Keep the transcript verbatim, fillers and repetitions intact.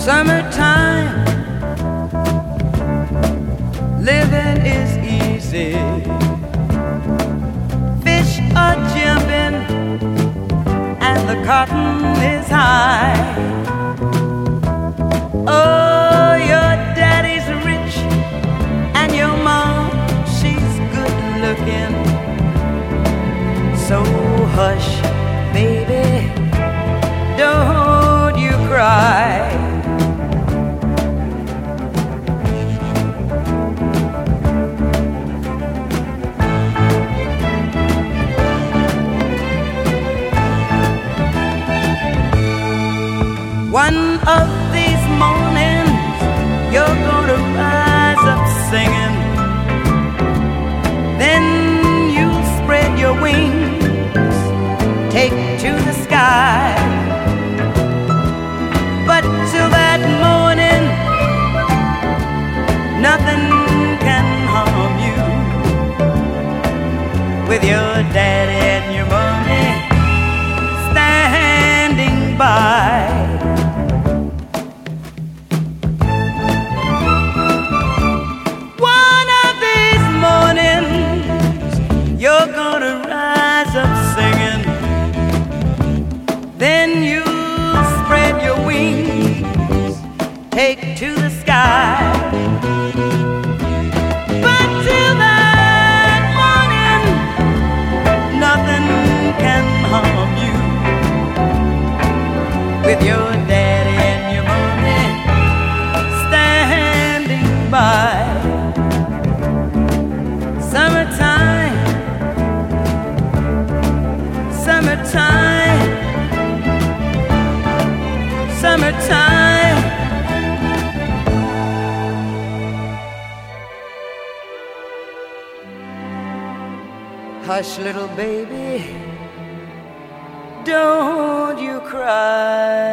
Summertime, living is easy. Fish are jumping and the cotton is high. Oh, your daddy's rich and your mom, she's good looking. So hush, baby, don't you cry. One of these mornings, you're gonna rise up singing. Then you'll spread your wings, take to the sky. But till that morning, nothing can harm you. With your daddy and your mommy standing by. You're gonna rise up singing. Then you spread your wings, take to the sky. But till that morning, nothing can harm you. With your daddy and your mommy standing by. Summertime, summertime, summertime. Hush, little baby, don't you cry.